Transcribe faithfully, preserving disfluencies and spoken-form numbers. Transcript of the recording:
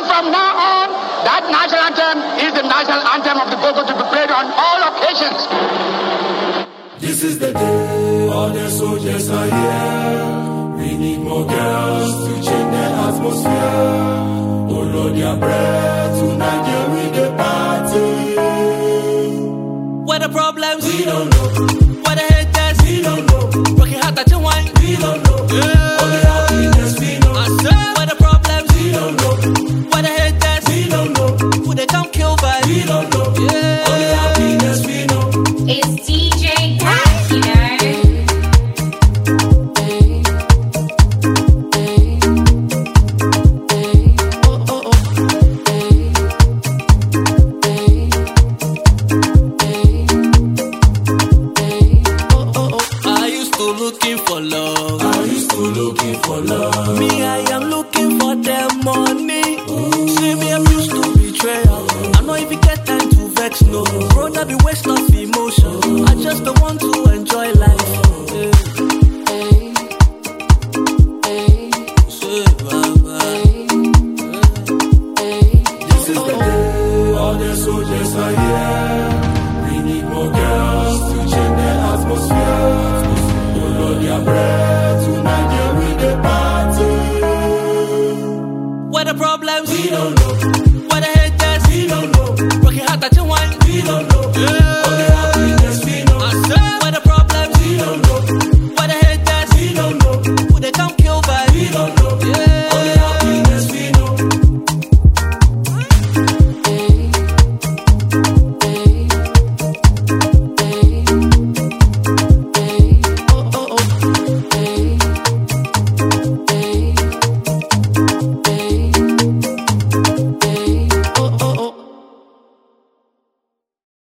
And from now on, that national anthem is the national anthem of the Gogo to be played on all occasions. This is the day all the soldiers are here. We need more girls to change the atmosphere. Oh Lord, your breath tonight, yeah, we the party. What the problems? We don't know. What the haters? We don't know. Broken heart that you want? We don't know. Yeah. All the happiness we know. I said, what the problems? We don't know. What the haters? We don't know. Who they come kill by? We don't know. Yeah. All the happiness we know. It's D J Dak, you know. Looking for love. I used to looking for love. Me, I am looking for them money. Ooh. See me, I'm used to betrayal. I know if you get time to vex, no. Bro, that be waste of emotion. I just don't want to enjoy life. Yeah. This is the day all the soldiers are here. We need more girls to change the atmosphere. Your breath tonight, yeah, we the party. What the problems? We don't know. What the haters? We don't know. Broken heart that you want? We don't know. Yeah.